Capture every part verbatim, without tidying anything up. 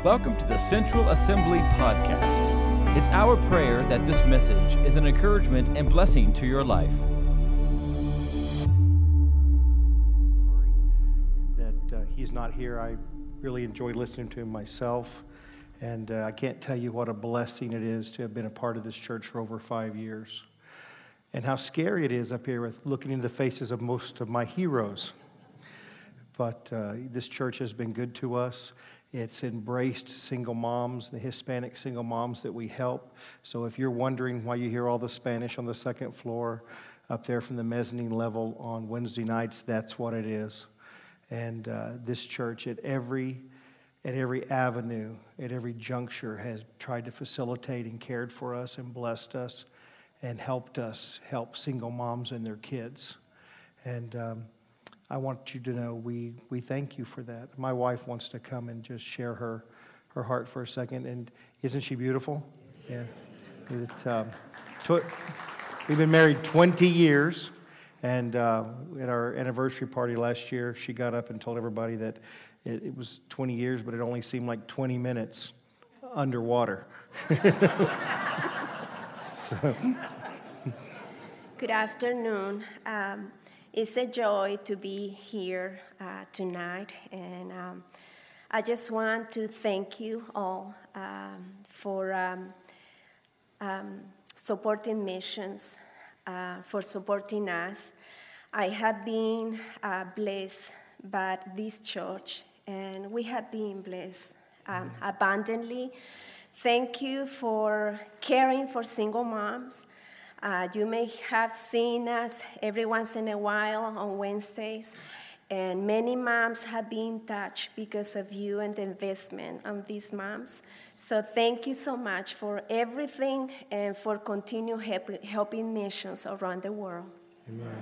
Welcome to the Central Assembly Podcast. It's our prayer that this message is an encouragement and blessing to your life. That uh, he's not here. I really enjoy listening to him myself, and uh, I can't tell you what a blessing it is to have been a part of this church for over five years, and how scary it is up here with looking into the faces of most of my heroes. But uh, this church has been good to us. It's embraced single moms, the Hispanic single moms that we help. So if you're wondering why you hear all the Spanish on the second floor up there from the mezzanine level on Wednesday nights, that's what it is. And uh, this church at every at every avenue, at every juncture, has tried to facilitate and cared for us and blessed us and helped us help single moms and their kids. And um, I want you to know we, we thank you for that. My wife wants to come and just share her, her heart for a second. And isn't she beautiful? Yeah. It, um, tw- we've been married twenty years. And uh, at our anniversary party last year, she got up and told everybody that it, it was twenty years, but it only seemed like twenty minutes underwater. so. Good afternoon. Um, It's a joy to be here uh, tonight, and um, I just want to thank you all um, for um, um, supporting missions, uh, for supporting us. I have been uh, blessed by this church, and we have been blessed um, abundantly. Thank you for caring for single moms. Uh, you may have seen us every once in a while on Wednesdays, and many moms have been touched because of you and the investment on these moms. So thank you so much for everything and for continue help, helping missions around the world. Amen.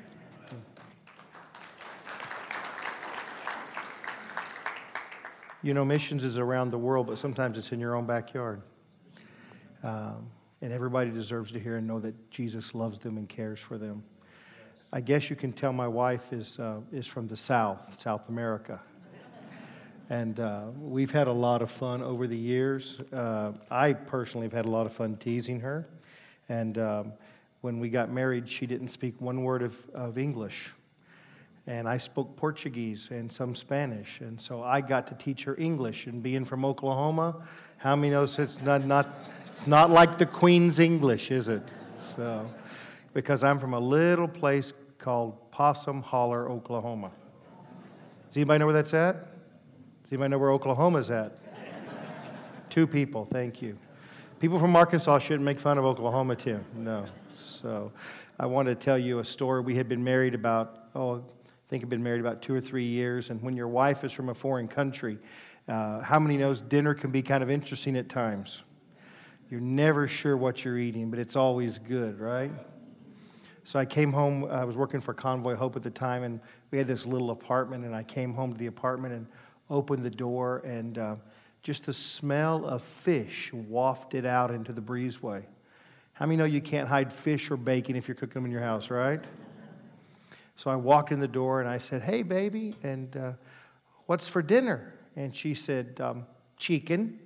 You know, missions is around the world, but sometimes it's in your own backyard. Um, And everybody deserves to hear and know that Jesus loves them and cares for them. I guess you can tell my wife is uh, is from the South, South America. And uh, we've had a lot of fun over the years. Uh, I personally have had a lot of fun teasing her. And um, when we got married, she didn't speak one word of, of English. And I spoke Portuguese and some Spanish. And so I got to teach her English. And being from Oklahoma, how many knows it's not... not It's not like the Queen's English, is it? So, because I'm from a little place called Possum Holler, Oklahoma. Does anybody know where that's at? Does anybody know where Oklahoma's at? Two people, thank you. People from Arkansas shouldn't make fun of Oklahoma, too. No. So, I want to tell you a story. We had been married about, oh, I think I've been married about two or three years. And when your wife is from a foreign country, uh, how many knows dinner can be kind of interesting at times? You're never sure what you're eating, but it's always good, right? So I came home. I was working for Convoy Hope at the time, and we had this little apartment, and I came home to the apartment and opened the door, and uh, just the smell of fish wafted out into the breezeway. How many know you can't hide fish or bacon if you're cooking them in your house, right? So I walked in the door, and I said, "Hey, baby, and uh, what's for dinner?" And she said, um, "Chicken."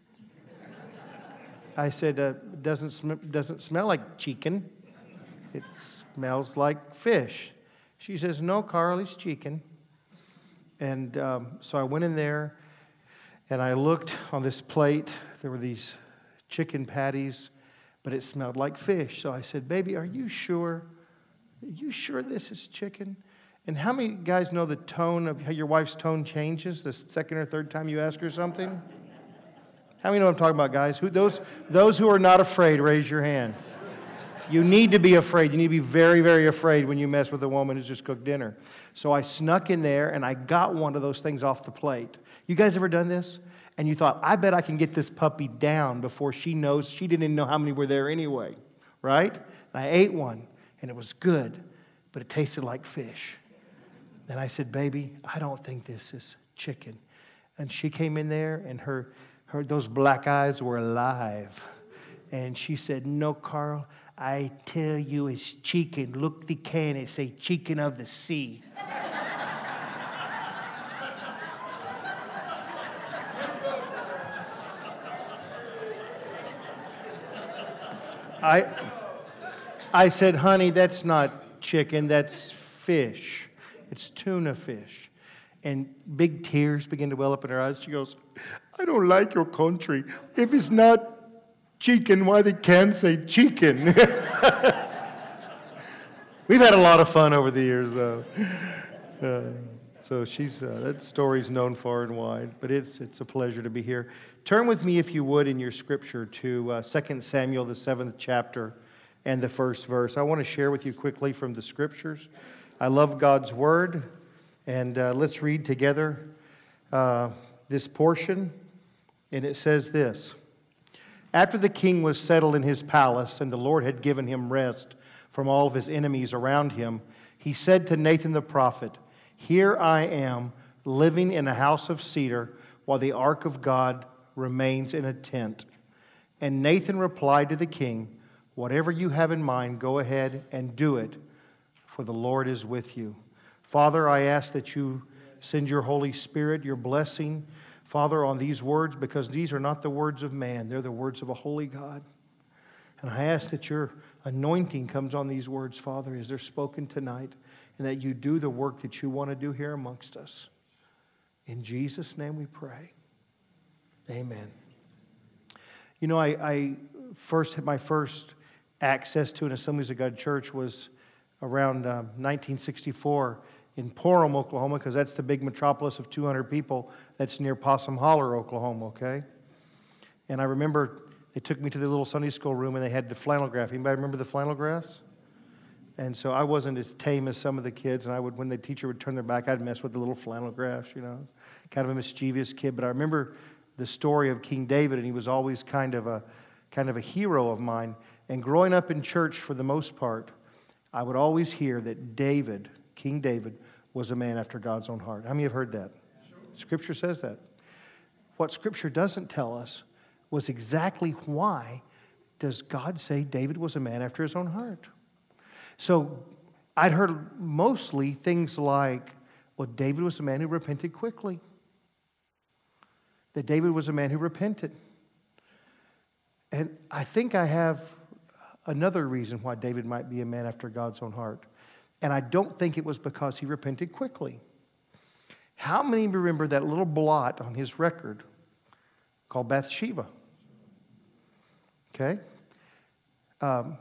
I said, uh, doesn't sm- doesn't smell like chicken. It smells like fish. She says, "No, Carl, it's chicken." And um, so I went in there, and I looked on this plate. There were these chicken patties, but it smelled like fish. So I said, "Baby, are you sure? Are you sure this is chicken?" And how many guys know the tone of how your wife's tone changes the second or third time you ask her something? How many know what I'm talking about, guys? Who, those, those who are not afraid, raise your hand. You need to be afraid. You need to be very, very afraid when you mess with a woman who's just cooked dinner. So I snuck in there, and I got one of those things off the plate. You guys ever done this? And you thought, I bet I can get this puppy down before she knows. She didn't even know how many were there anyway, right? And I ate one, and it was good, but it tasted like fish. And I said, "Baby, I don't think this is chicken." And she came in there, and her... Her, those black eyes were alive. And she said, "No, Carl, I tell you it's chicken. Look the can, it say chicken of the sea." I, I said, honey, that's not chicken, that's fish. It's tuna fish. And big tears begin to well up in her eyes. She goes, I don't like your country. If it's not chicken, why they can't say chicken? We've had a lot of fun over the years, though. Uh, so she's uh, that story's known far and wide, but it's it's a pleasure to be here. Turn with me, if you would, in your scripture to uh, Second Samuel, the seventh chapter, and the first verse. I want to share with you quickly from the scriptures. I love God's word, and uh, let's read together uh, this portion. And it says this: After the king was settled in his palace, and the Lord had given him rest from all of his enemies around him, he said to Nathan the prophet, Here I am, living in a house of cedar, while the ark of God remains in a tent. And Nathan replied to the king, Whatever you have in mind, go ahead and do it, for the Lord is with you. Father, I ask that you send your Holy Spirit, your blessing, Father, on these words, because these are not the words of man. They're the words of a holy God. And I ask that your anointing comes on these words, Father, as they're spoken tonight, and that you do the work that you want to do here amongst us. In Jesus' name we pray. Amen. You know, I, I first had my first access to an Assemblies of God church was around um, nineteen sixty-four in Porham, Oklahoma, because that's the big metropolis of two hundred people that's near Possum Holler, Oklahoma, okay? And I remember they took me to the little Sunday school room and they had the flannel graph. Anybody remember the flannel graphs? And so I wasn't as tame as some of the kids, and I would, when the teacher would turn their back, I'd mess with the little flannel graphs, you know. Kind of a mischievous kid, but I remember the story of King David, and he was always kind of a kind of a hero of mine. And growing up in church, for the most part, I would always hear that David, King David, was a man after God's own heart. How many have heard that? Scripture says that. What Scripture doesn't tell us was exactly why does God say David was a man after his own heart. So I'd heard mostly things like, well, David was a man who repented quickly. That David was a man who repented. And I think I have another reason why David might be a man after God's own heart. And I don't think it was because he repented quickly. How many remember that little blot on his record called Bathsheba? Okay? Um,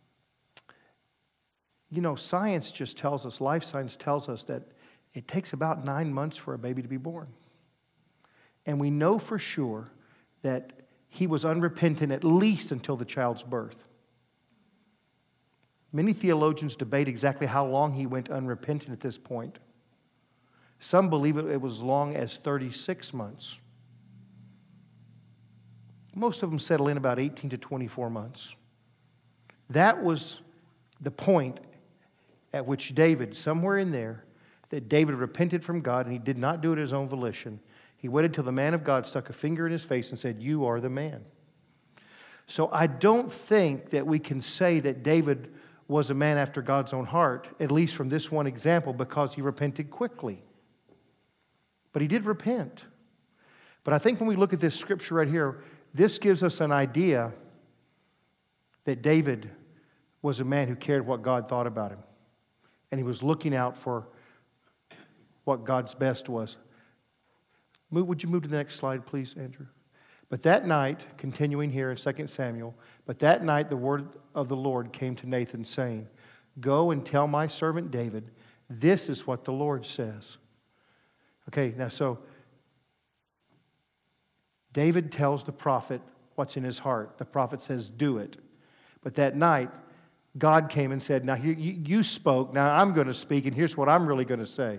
you know, science just tells us, life science tells us that it takes about nine months for a baby to be born. And we know for sure that he was unrepentant at least until the child's birth. Many theologians debate exactly how long he went unrepentant at this point. Some believe it was as long as thirty-six months. Most of them settle in about eighteen to twenty-four months. That was the point at which David, somewhere in there, that David repented from God, and he did not do it his own volition. He waited till the man of God stuck a finger in his face and said, "You are the man." So I don't think that we can say that David was a man after God's own heart, at least from this one example, because he repented quickly. But he did repent. But I think when we look at this scripture right here, this gives us an idea that David was a man who cared what God thought about him. And he was looking out for what God's best was. Would you move to the next slide, please, Andrew? But that night, continuing here in Second Samuel, but that night the word of the Lord came to Nathan, saying, "Go and tell my servant David, this is what the Lord says." Okay, now so David tells the prophet what's in his heart. The prophet says, "Do it." But that night, God came and said, "Now you, you spoke, now I'm going to speak, and here's what I'm really going to say.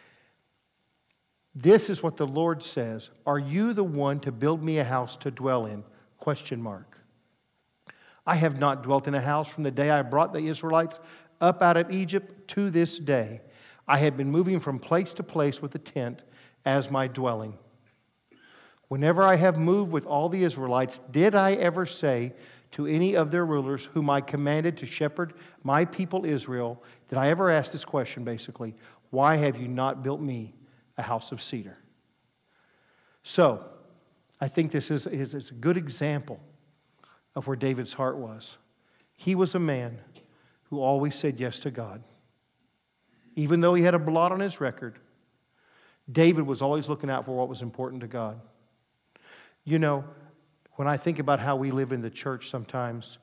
This is what the Lord says. Are you the one to build me a house to dwell in? Question mark. I have not dwelt in a house from the day I brought the Israelites up out of Egypt to this day. I had been moving from place to place with a tent as my dwelling. Whenever I have moved with all the Israelites, did I ever say to any of their rulers whom I commanded to shepherd my people Israel, did I ever ask this question basically, why have you not built me a house of cedar?" So, I think this is, is, is a good example of where David's heart was. He was a man who always said yes to God. Even though he had a blot on his record, David was always looking out for what was important to God. You know, when I think about how we live in the church sometimes,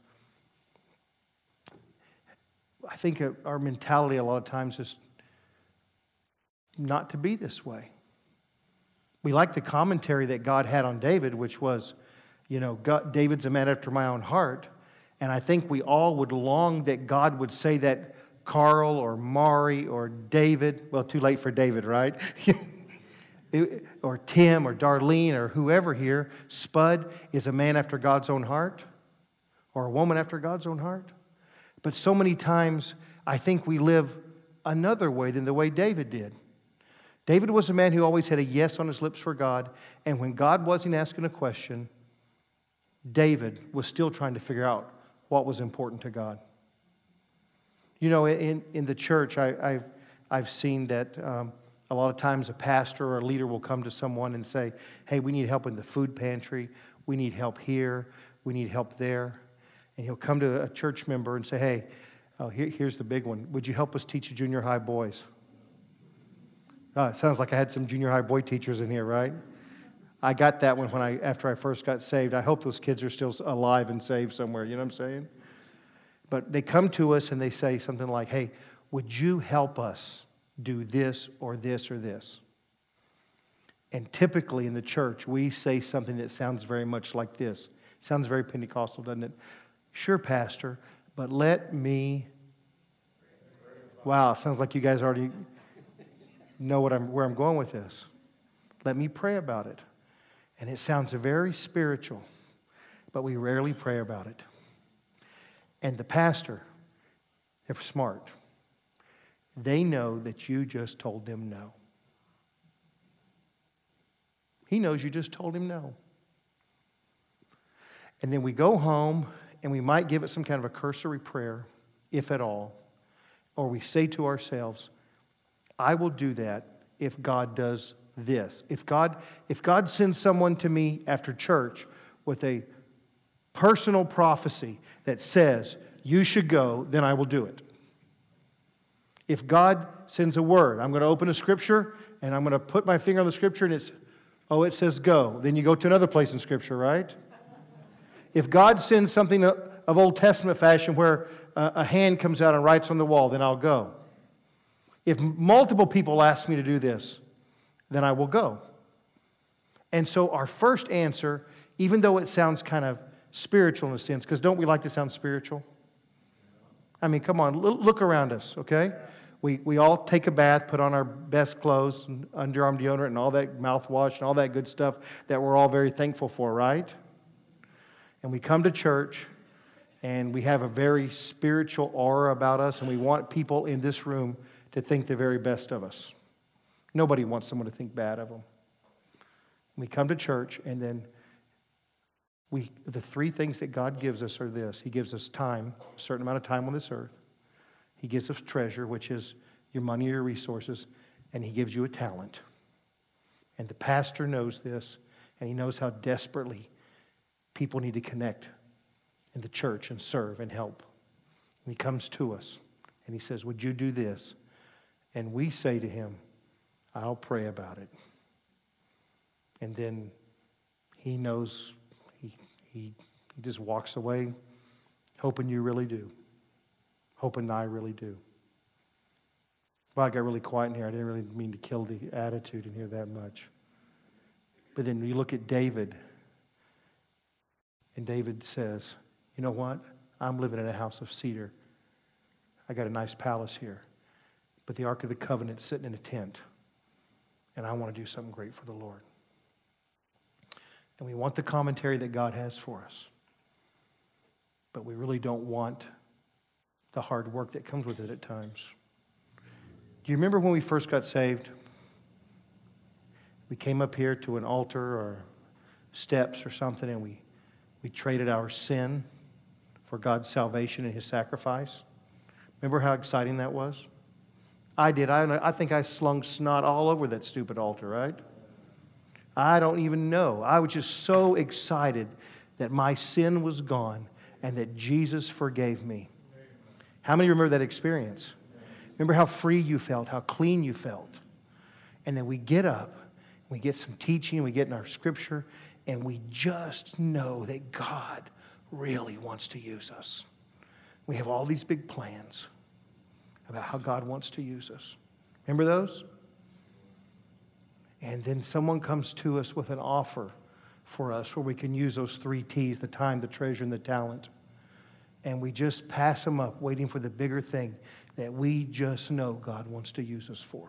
I think our mentality a lot of times is not to be this way. We like the commentary that God had on David, which was, you know, God, David's a man after my own heart. And I think we all would long that God would say that Carl or Mari or David, well, too late for David, right? Or Tim or Darlene or whoever here, Spud is a man after God's own heart or a woman after God's own heart. But so many times I think we live another way than the way David did. David was a man who always had a yes on his lips for God, and when God wasn't asking a question, David was still trying to figure out what was important to God. You know, in, in the church, I, I've, I've seen that um, a lot of times a pastor or a leader will come to someone and say, hey, we need help in the food pantry, we need help here, we need help there. And he'll come to a church member and say, hey, oh, here, here's the big one. Would you help us teach junior high boys? Oh, it sounds like I had some junior high boy teachers in here, right? I got that one when I after I first got saved. I hope those kids are still alive and saved somewhere, you know what I'm saying? But they come to us and they say something like, hey, would you help us do this or this or this? And typically in the church, we say something that sounds very much like this. Sounds very Pentecostal, doesn't it? Sure, Pastor, but let me... Wow, sounds like you guys already know what I'm, where I'm going with this. Let me pray about it. And it sounds very spiritual, but we rarely pray about it. And the pastor, they're smart. They know that you just told them no. He knows you just told him no. And then we go home and we might give it some kind of a cursory prayer, if at all. Or we say to ourselves, I will do that if God does this. If God, if God sends someone to me after church with a personal prophecy that says, you should go, then I will do it. If God sends a word, I'm going to open a scripture and I'm going to put my finger on the scripture and it's, oh, it says go. Then you go to another place in scripture, right? If God sends something of Old Testament fashion where a hand comes out and writes on the wall, then I'll go. If multiple people ask me to do this, then I will go. And so our first answer, even though it sounds kind of spiritual in a sense, because don't we like to sound spiritual? I mean, come on, look around us, okay? We we all take a bath, put on our best clothes, and underarm deodorant, and all that mouthwash, and all that good stuff that we're all very thankful for, right? And we come to church, and we have a very spiritual aura about us, and we want people in this room to think the very best of us. Nobody wants someone to think bad of them. We come to church, and then we the three things that God gives us are this. He gives us time, a certain amount of time on this earth. He gives us treasure, which is your money or your resources, and He gives you a talent. And the pastor knows this, and he knows how desperately people need to connect in the church and serve and help. And he comes to us, and he says, would you do this? And we say to him, I'll pray about it. And then he knows, he, he, he just walks away hoping you really do. Hoping I really do. Well, I got really quiet in here. I didn't really mean to kill the attitude in here that much. But then you look at David, and David says, you know what? I'm living in a house of cedar. I got a nice palace here. But the Ark of the Covenant is sitting in a tent. And I want to do something great for the Lord. And we want the commentary that God has for us. But we really don't want the hard work that comes with it at times. Do you remember when we first got saved? We came up here to an altar or steps or something, and we, we traded our sin for God's salvation and His sacrifice. Remember how exciting that was? I did. I, I think I slung snot all over that stupid altar, right? I don't even know. I was just so excited that my sin was gone and that Jesus forgave me. How many remember that experience? Remember how free you felt, how clean you felt. And then we get up, we get some teaching, we get in our scripture, and we just know that God really wants to use us. We have all these big plans about how God wants to use us. Remember those? And then someone comes to us with an offer for us where we can use those three T's, the time, the treasure, and the talent. And we just pass them up, waiting for the bigger thing that we just know God wants to use us for.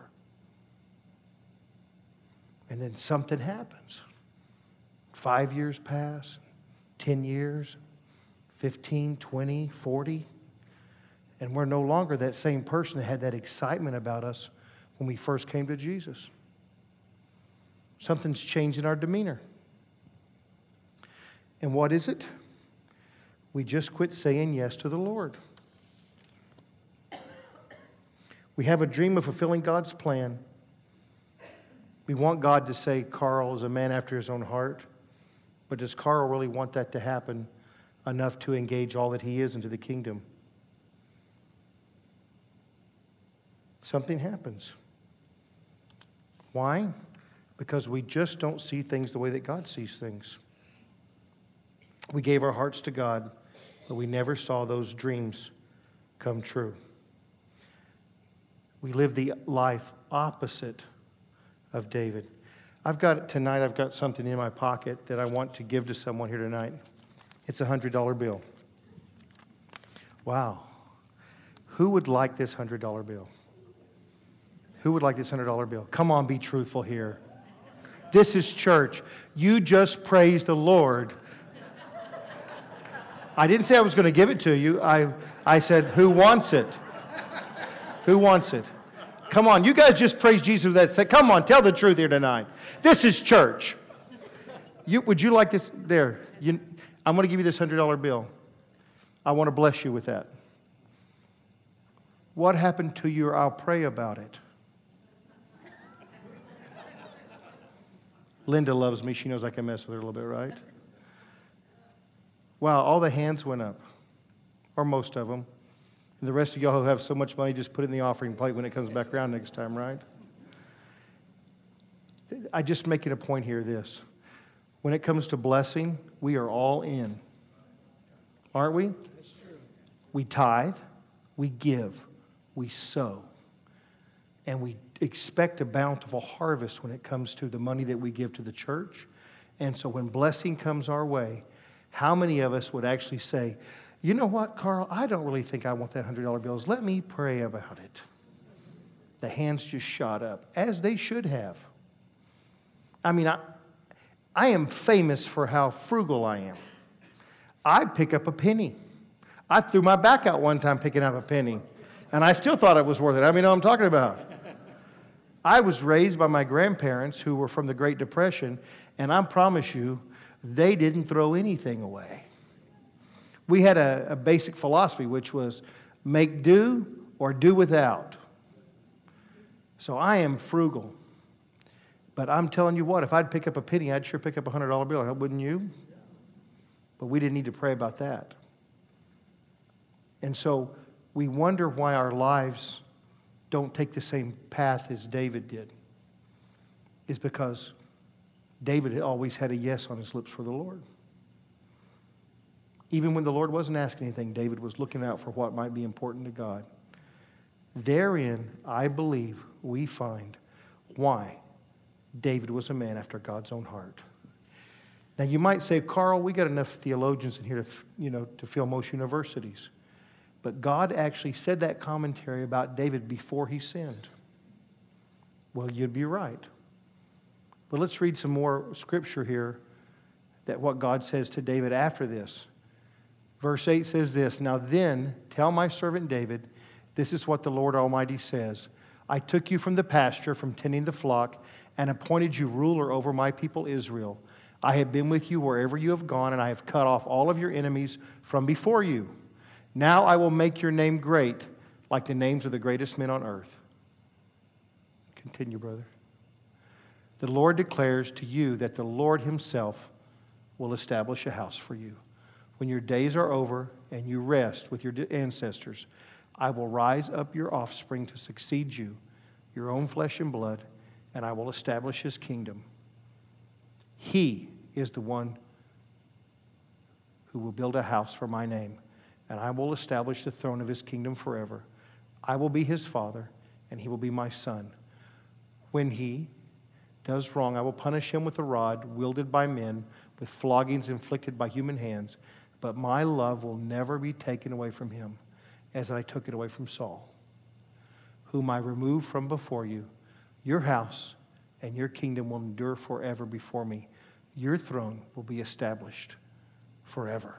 And then something happens. Five years pass, ten years, fifteen, twenty, forty. And we're no longer that same person that had that excitement about us when we first came to Jesus. Something's changed in our demeanor. And what is it? We just quit saying yes to the Lord. We have a dream of fulfilling God's plan. We want God to say Carl is a man after his own heart. But does Carl really want that to happen enough to engage all that he is into the kingdom? Something happens. Why? Because we just don't see things the way that God sees things. We gave our hearts to God, but we never saw those dreams come true. We live the life opposite of David. I've got, tonight, I've got something in my pocket that I want to give to someone here tonight. It's a one hundred dollar bill. Wow. Who would like this one hundred dollar bill? Who would like this one hundred dollar bill? Come on, be truthful here. This is church. You just praise the Lord. I didn't say I was going to give it to you. I, I said, who wants it? Who wants it? Come on, you guys just praise Jesus with that. Say, come on, tell the truth here tonight. This is church. You, would you like this? There. You, I'm going to give you this one hundred dollar bill. I want to bless you with that. What happened to you? Or I'll pray about it. Linda loves me. She knows I can mess with her a little bit, right? Wow, all the hands went up, or most of them. And the rest of y'all who have so much money, just put it in the offering plate when it comes back around next time, right? I'm just making a point here, this. When it comes to blessing, we are all in. Aren't we? That's true. We tithe, we give, we sow. And we expect a bountiful harvest when it comes to the money that we give to the church. And so when blessing comes our way, how many of us would actually say, you know what, Carl, I don't really think I want that one hundred dollar bills. Let me pray about it. The hands just shot up, as they should have. I mean, I, I am famous for how frugal I am. I pick up a penny. I threw my back out one time picking up a penny, and I still thought it was worth it. I mean, you know what I'm talking about. I was raised by my grandparents who were from the Great Depression, and I promise you, they didn't throw anything away. We had a, a basic philosophy, which was make do or do without. So I am frugal. But I'm telling you what, if I'd pick up a penny, I'd sure pick up a one hundred dollar bill, wouldn't you? But we didn't need to pray about that. And so we wonder why our lives don't take the same path as David did. It's because David always had a yes on his lips for the Lord. Even when the Lord wasn't asking anything, David was looking out for what might be important to God. Therein, I believe, we find why David was a man after God's own heart. Now, you might say, Carl, we got enough theologians in here to, you know, to fill most universities. But God actually said that commentary about David before he sinned. Well, you'd be right. But let's read some more scripture here that what God says to David after this. Verse eight says this, now then, tell my servant David, this is what the Lord Almighty says. I took you from the pasture, from tending the flock, and appointed you ruler over my people Israel. I have been with you wherever you have gone, and I have cut off all of your enemies from before you. Now I will make your name great, like the names of the greatest men on earth. Continue, brother. The Lord declares to you that the Lord himself will establish a house for you. When your days are over and you rest with your ancestors, I will rise up your offspring to succeed you, your own flesh and blood, and I will establish his kingdom. He is the one who will build a house for my name, and I will establish the throne of his kingdom forever. I will be his father, and he will be my son. When he does wrong, I will punish him with a rod wielded by men, with floggings inflicted by human hands. But my love will never be taken away from him, as I took it away from Saul, whom I removed from before you. Your house and your kingdom will endure forever before me. Your throne will be established forever.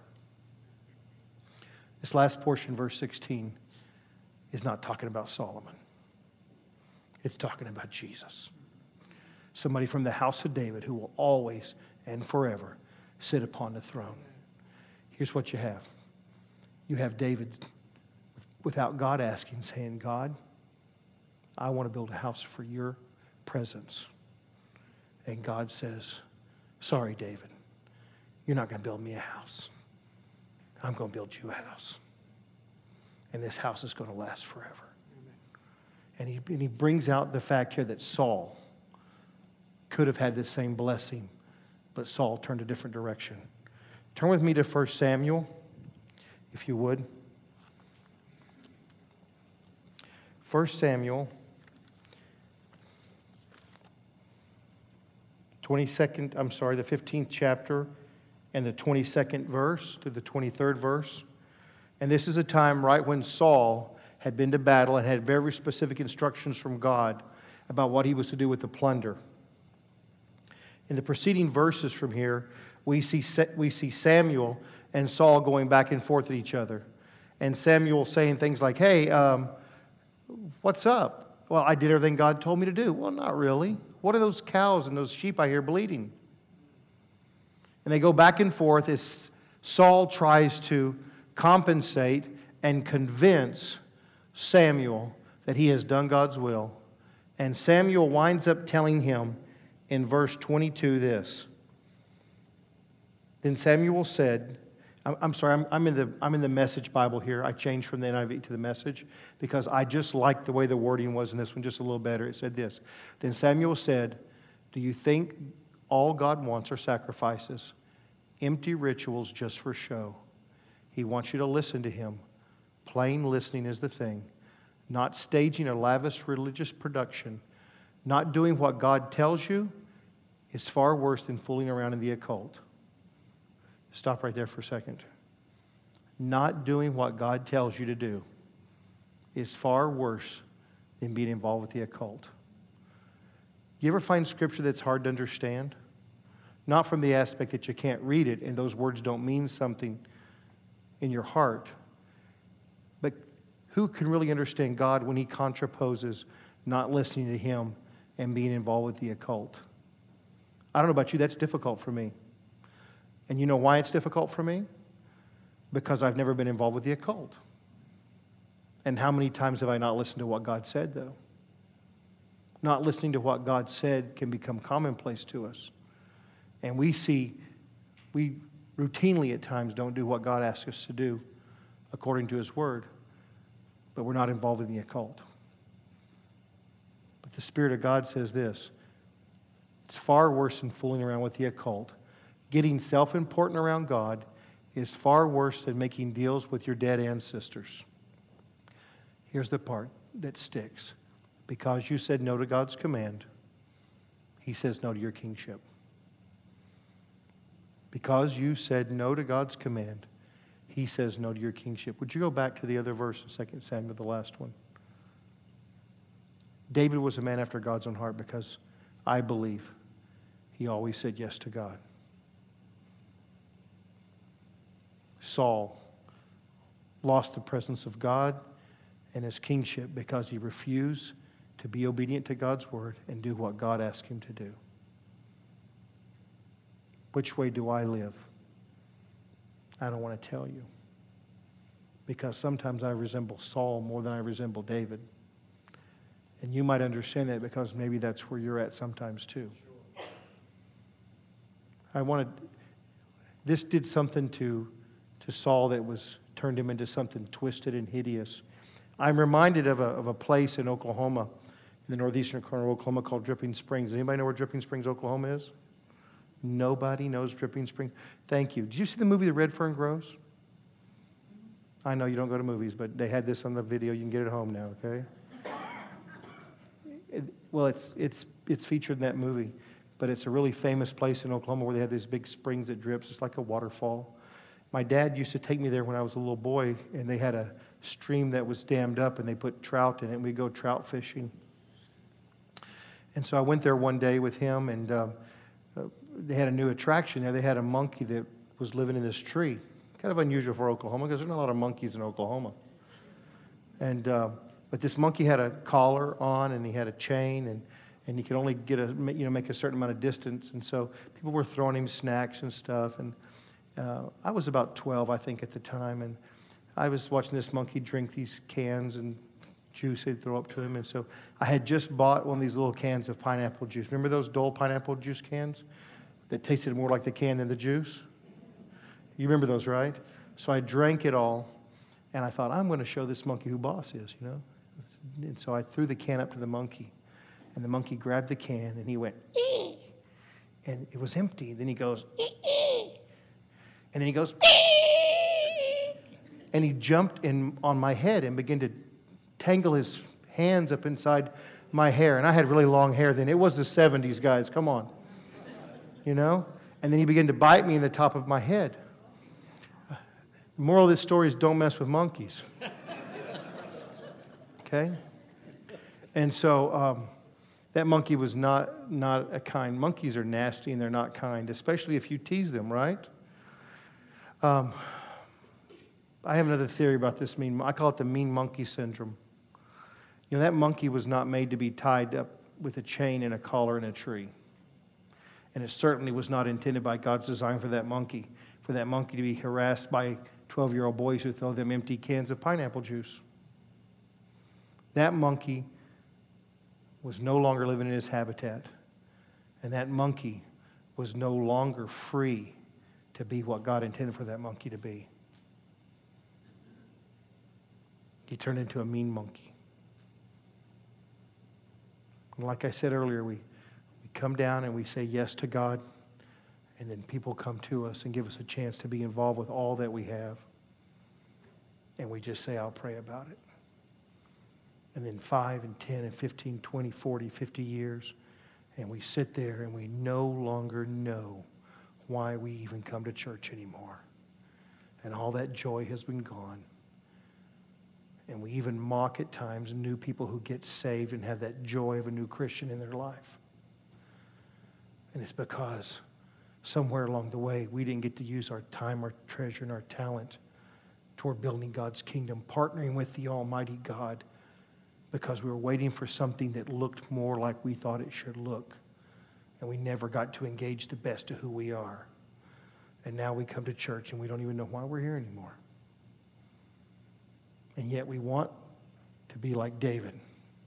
This last portion, verse sixteen, is not talking about Solomon. It's talking about Jesus. Somebody from the house of David who will always and forever sit upon the throne. Here's what you have. You have David, without God asking, saying, God, I want to build a house for your presence. And God says, sorry, David, you're not going to build me a house. I'm going to build you a house. And this house is going to last forever. And he, and he brings out the fact here that Saul could have had the same blessing, but Saul turned a different direction. Turn with me to First Samuel, if you would. First Samuel, twenty-second, I'm sorry, the fifteenth chapter and the twenty-second verse to the twenty-third verse. And this is a time right when Saul had been to battle and had very specific instructions from God about what he was to do with the plunder. In the preceding verses from here, we see, we see Samuel and Saul going back and forth at each other. And Samuel saying things like, hey, um, what's up? Well, I did everything God told me to do. Well, not really. What are those cows and those sheep I hear bleating? And they go back and forth as Saul tries to compensate and convince Samuel that he has done God's will. And Samuel winds up telling him in verse twenty-two this. Then Samuel said, I'm, I'm sorry, I'm, I'm, in the, I'm in the Message Bible here. I changed from the N I V to the Message because I just liked the way the wording was in this one just a little better. It said this. Then Samuel said, do you think all God wants are sacrifices, empty rituals just for show? He wants you to listen to him. Plain listening is the thing. Not staging a lavish religious production. Not doing what God tells you is far worse than fooling around in the occult. Stop right there for a second. Not doing what God tells you to do is far worse than being involved with the occult. You ever find scripture that's hard to understand? Not from the aspect that you can't read it and those words don't mean something in your heart, but who can really understand God when he contraposes not listening to him and being involved with the occult? I don't know about you, that's difficult for me. And you know why it's difficult for me? Because I've never been involved with the occult. And how many times have I not listened to what God said, though? Not listening to what God said can become commonplace to us. And we see, we routinely at times don't do what God asks us to do according to his word, but we're not involved in the occult. But the Spirit of God says this, it's far worse than fooling around with the occult. Getting self-important around God is far worse than making deals with your dead ancestors. Here's the part that sticks. Because you said no to God's command, he says no to your kingship. Because you said no to God's command, he says no to your kingship. Would you go back to the other verse in Second Samuel, the last one? David was a man after God's own heart because I believe he always said yes to God. Saul lost the presence of God and his kingship because he refused to be obedient to God's word and do what God asked him to do. Which way do I live? I don't want to tell you. Because sometimes I resemble Saul more than I resemble David. And you might understand that because maybe that's where you're at sometimes too. I wanted, this did something to, to Saul that was turned him into something twisted and hideous. I'm reminded of a, of a place in Oklahoma, in the northeastern corner of Oklahoma, called Dripping Springs. Anybody know where Dripping Springs, Oklahoma is? Nobody knows Dripping Springs. Thank you. Did you see the movie The Red Fern Grows? I know you don't go to movies, but they had this on the video. You can get it home now, okay? It, well, it's it's it's featured in that movie, but it's a really famous place in Oklahoma where they have these big springs that drips. It's like a waterfall. My dad used to take me there when I was a little boy, and they had a stream that was dammed up, and they put trout in it, and we'd go trout fishing. And so I went there one day with him, and uh, uh, they had a new attraction there. They had a monkey that was living in this tree. Kind of unusual for Oklahoma because there's not a lot of monkeys in Oklahoma. And uh, but this monkey had a collar on, and he had a chain, and and he could only get a you know make a certain amount of distance. And so people were throwing him snacks and stuff. And uh, I was about twelve, I think, at the time, and I was watching this monkey drink these cans and juice they'd throw up to him. And so I had just bought one of these little cans of pineapple juice. Remember those Dole pineapple juice cans that tasted more like the can than the juice? You remember those, right? So I drank it all, and I thought, I'm going to show this monkey who boss is, you know? And so I threw the can up to the monkey, and the monkey grabbed the can, and he went, ee! And it was empty. Then he goes, ee! And then he goes, ee! And he jumped in on my head and began to tangle his hands up inside my hair. And I had really long hair then. It was the seventies, guys. Come on. You know? And then he began to bite me in the top of my head. The moral of this story is don't mess with monkeys. Okay? And so um, that monkey was not, not a kind. Monkeys are nasty and they're not kind, especially if you tease them, right? Um, I have another theory about this mean. I call it the mean monkey syndrome. You know, that monkey was not made to be tied up with a chain and a collar in a tree. And it certainly was not intended by God's design for that monkey, for that monkey to be harassed by twelve-year-old boys who throw them empty cans of pineapple juice. That monkey was no longer living in his habitat. And that monkey was no longer free to be what God intended for that monkey to be. He turned into a mean monkey. And like I said earlier, we, we come down and we say yes to God, and then people come to us and give us a chance to be involved with all that we have. And we just say, I'll pray about it. And then five and ten and fifteen, twenty, forty, fifty years, and we sit there and we no longer know why we even come to church anymore. And all that joy has been gone. And we even mock at times new people who get saved and have that joy of a new Christian in their life. And it's because somewhere along the way, we didn't get to use our time, our treasure, and our talent toward building God's kingdom, partnering with the Almighty God, because we were waiting for something that looked more like we thought it should look. And we never got to engage the best of who we are. And now we come to church and we don't even know why we're here anymore. And yet we want to be like David.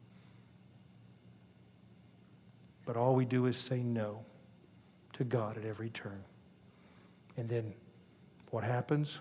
But all we do is say no to God at every turn. And then what happens?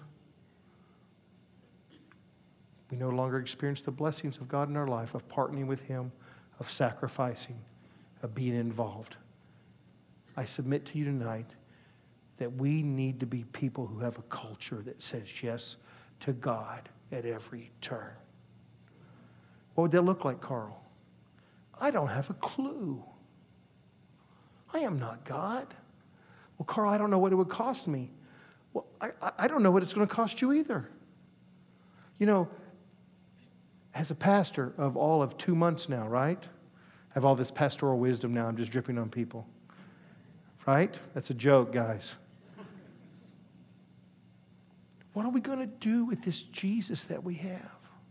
We no longer experience the blessings of God in our life, of partnering with Him, of sacrificing, of being involved. I submit to you tonight that we need to be people who have a culture that says yes to God at every turn. What would that look like, Carl? I don't have a clue. I am not God. Well, Carl, I don't know what it would cost me. Well, I, I don't know what it's going to cost you either. You know, as a pastor of all of two months now, right? I have all this pastoral wisdom now. I'm just dripping on people. Right? That's a joke, guys. What are we going to do with this Jesus that we have?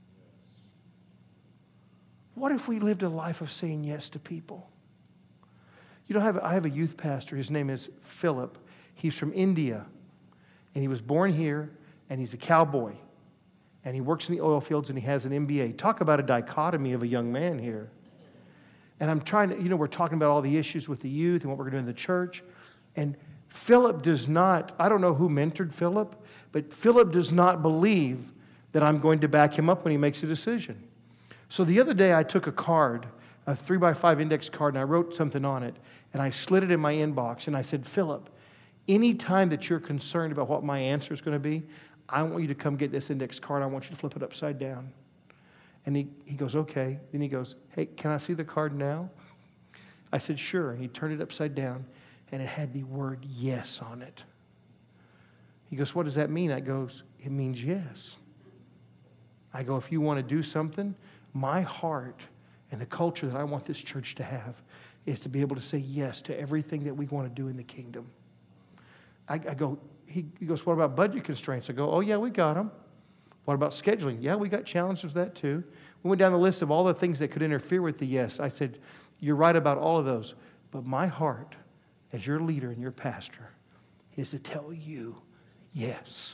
What if we lived a life of saying yes to people? You know, I have, I have a youth pastor. His name is Philip. He's from India. And he was born here, and he's a cowboy. And he works in the oil fields, and he has an M B A. Talk about a dichotomy of a young man here. And I'm trying to, you know, we're talking about all the issues with the youth and what we're going to do in the church. And Philip does not, I don't know who mentored Philip, But Philip does not believe that I'm going to back him up when he makes a decision. So the other day I took a card, a three by five index card, and I wrote something on it, and I slid it in my inbox, and I said, Philip, anytime that you're concerned about what my answer is going to be, I want you to come get this index card. I want you to flip it upside down. And he, he goes, okay. Then he goes, hey, can I see the card now? I said, sure. And he turned it upside down, and it had the word yes on it. He goes, what does that mean? I goes, it means yes. I go, if you want to do something, my heart and the culture that I want this church to have is to be able to say yes to everything that we want to do in the kingdom. I, I go, he, he goes, what about budget constraints? I go, oh yeah, we got them. What about scheduling? Yeah, we got challenges with that too. We went down the list of all the things that could interfere with the yes. I said, you're right about all of those. But my heart, as your leader and your pastor, is to tell you yes.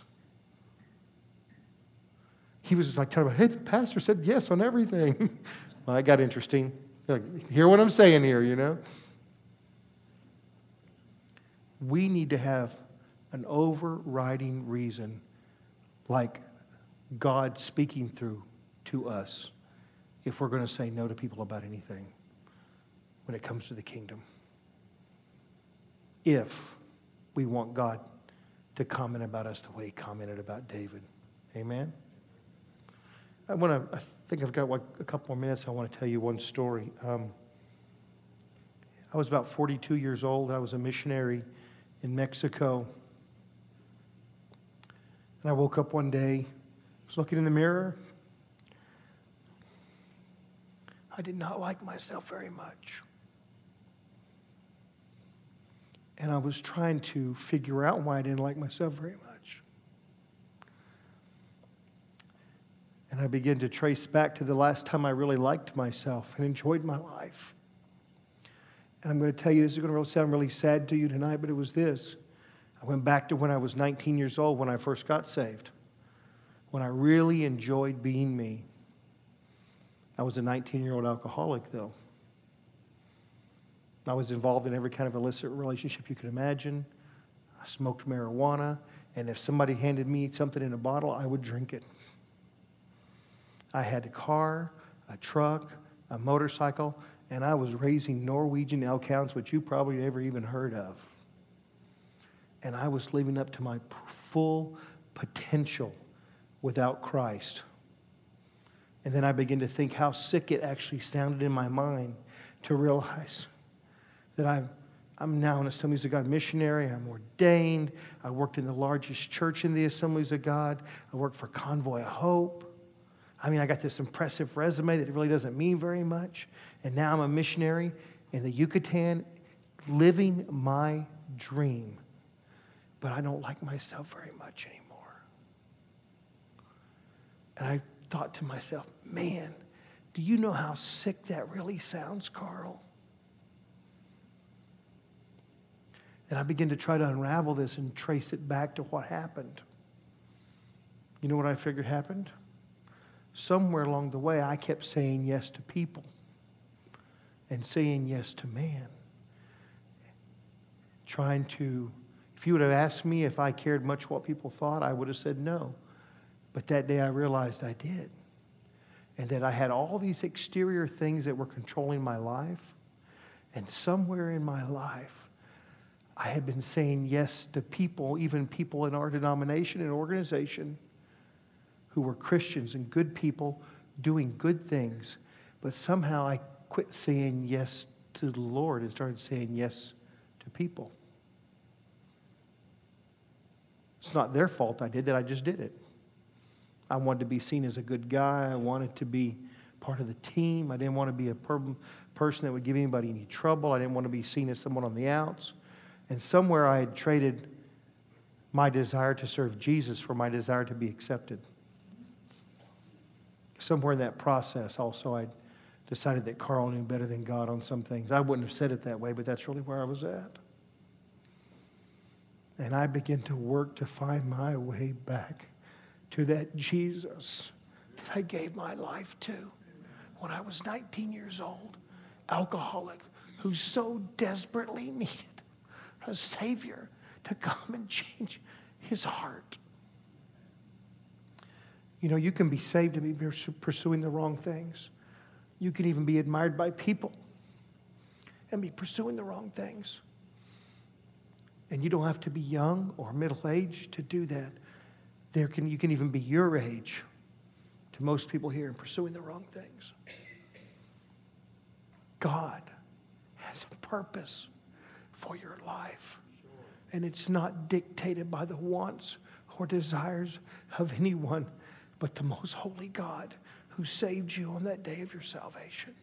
He was just like telling me, hey, the pastor said yes on everything. Well, that got interesting. Like, hear what I'm saying here, you know? We need to have an overriding reason, like God speaking through to us, if we're going to say no to people about anything when it comes to the kingdom. If we want God to comment about us the way he commented about David. Amen? I want to, I think I've got like a couple more minutes. I want to tell you one story. Um, I was about forty-two years old. I was a missionary in Mexico. And I woke up one day, was looking in the mirror. I did not like myself very much. And I was trying to figure out why I didn't like myself very much. And I began to trace back to the last time I really liked myself and enjoyed my life. And I'm going to tell you, this is going to sound really sad to you tonight, but it was this. I went back to when I was nineteen years old, when I first got saved, when I really enjoyed being me. I was a nineteen-year-old alcoholic, though. I was involved in every kind of illicit relationship you could imagine. I smoked marijuana, and if somebody handed me something in a bottle, I would drink it. I had a car, a truck, a motorcycle, and I was raising Norwegian elk hounds, which you probably never even heard of. And I was living up to my full potential without Christ. And then I began to think how sick it actually sounded in my mind to realize that I'm, I'm now an Assemblies of God missionary. I'm ordained. I worked in the largest church in the Assemblies of God. I worked for Convoy of Hope. I mean, I got this impressive resume that really doesn't mean very much. And now I'm a missionary in the Yucatan, living my dream. But I don't like myself very much anymore. And I thought to myself, man, do you know how sick that really sounds, Carl? And I began to try to unravel this and trace it back to what happened. You know what I figured happened? Somewhere along the way, I kept saying yes to people and saying yes to man. Trying to, if you would have asked me if I cared much what people thought, I would have said no. But that day I realized I did. And that I had all these exterior things that were controlling my life. And somewhere in my life, I had been saying yes to people, even people in our denomination and organization, who were Christians and good people doing good things. But somehow I quit saying yes to the Lord and started saying yes to people. It's not their fault I did that, I just did it. I wanted to be seen as a good guy. I wanted to be part of the team. I didn't want to be a per- person that would give anybody any trouble. I didn't want to be seen as someone on the outs. And somewhere I had traded my desire to serve Jesus for my desire to be accepted. Somewhere in that process also I decided that Carl knew better than God on some things. I wouldn't have said it that way, but that's really where I was at. And I began to work to find my way back to that Jesus that I gave my life to when I was nineteen years old, alcoholic, who so desperately needed a Savior to come and change his heart. You know, you can be saved and be pursuing the wrong things. You can even be admired by people and be pursuing the wrong things. And you don't have to be young or middle-aged to do that. There can, you can even be your age to most people here and pursuing the wrong things. God has a purpose for your life. And it's not dictated by the wants or desires of anyone but the most holy God who saved you on that day of your salvation.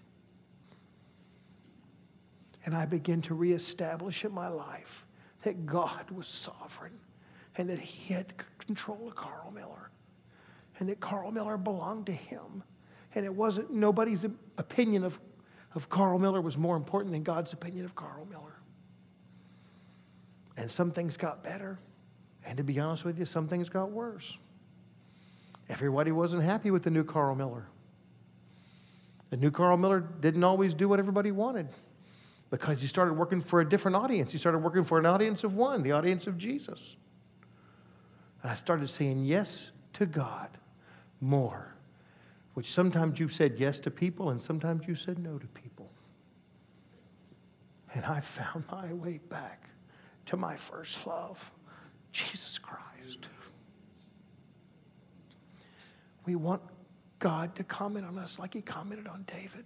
And I begin to reestablish in my life that God was sovereign and that he had control of Carl Miller and that Carl Miller belonged to him. And it wasn't, nobody's opinion of, of Carl Miller was more important than God's opinion of Carl Miller. And some things got better. And to be honest with you, some things got worse. Everybody wasn't happy with the new Carl Miller. The new Carl Miller didn't always do what everybody wanted because he started working for a different audience. He started working for an audience of one, the audience of Jesus. And I started saying yes to God more, which sometimes you said yes to people and sometimes you said no to people. And I found my way back to my first love, Jesus Christ. We want God to comment on us like he commented on David.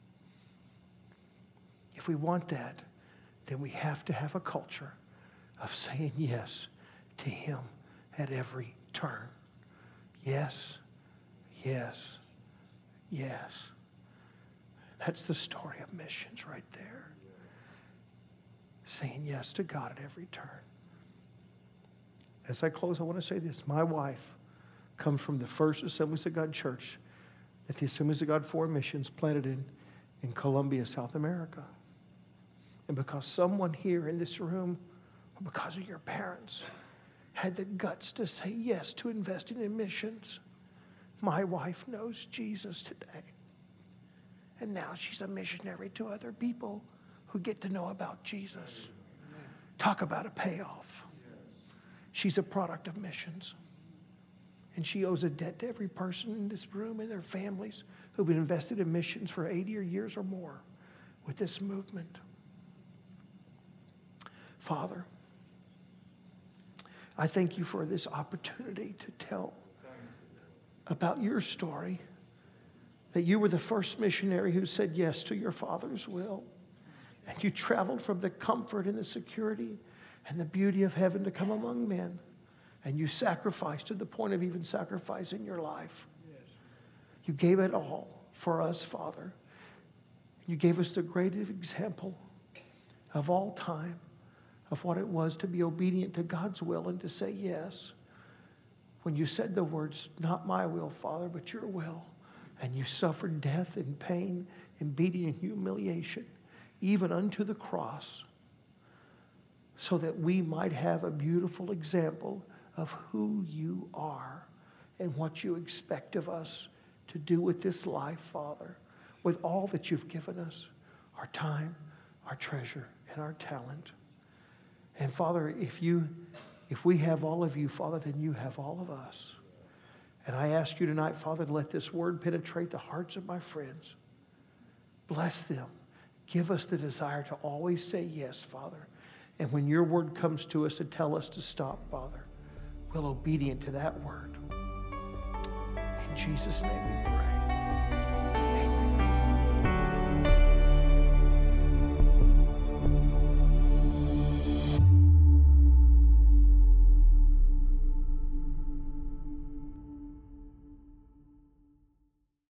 If we want that, then we have to have a culture of saying yes to him at every turn. Yes, yes, yes. That's the story of missions right there. Saying yes to God at every turn. As I close, I want to say this. My wife comes from the first Assemblies of God church at the Assemblies of God Foreign Missions planted in, in Colombia, South America. And because someone here in this room, or because of your parents, had the guts to say yes to investing in missions, my wife knows Jesus today. And now she's a missionary to other people who get to know about Jesus. Talk about a payoff. She's a product of missions. And she owes a debt to every person in this room and their families who've been invested in missions for eighty years or more with this movement. Father, I thank you for this opportunity to tell about your story, that you were the first missionary who said yes to your Father's will. And you traveled from the comfort and the security and the beauty of heaven to come among men. And you sacrificed to the point of even sacrificing your life. Yes. You gave it all for us, Father. You gave us the greatest example of all time of what it was to be obedient to God's will and to say yes. When you said the words, not my will, Father, but your will. And you suffered death and pain and beating and humiliation, even unto the cross, so that we might have a beautiful example of who you are and what you expect of us to do with this life, Father, with all that you've given us, our time, our treasure, and our talent. And Father, if you, if we have all of you, Father, then you have all of us. And I ask you tonight, Father, to let this word penetrate the hearts of my friends. Bless them. Give us the desire to always say yes, Father. And when your word comes to us to tell us to stop, Father, we'll obedient to that word. In Jesus' name we pray.